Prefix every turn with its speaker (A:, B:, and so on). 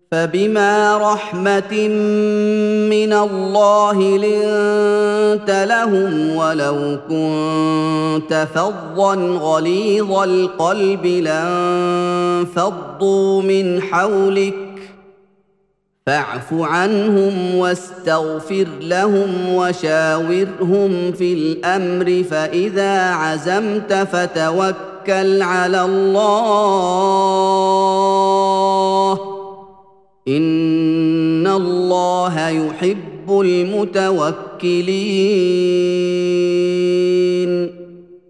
A: فبما رحمة من الله لنت لهم ولو كنت فظا غليظ القلب لانفضوا من حولك فاعف عنهم واستغفر لهم وشاورهم في الأمر فإذا عزمت فتوكل على الله إن الله يحب المتوكلين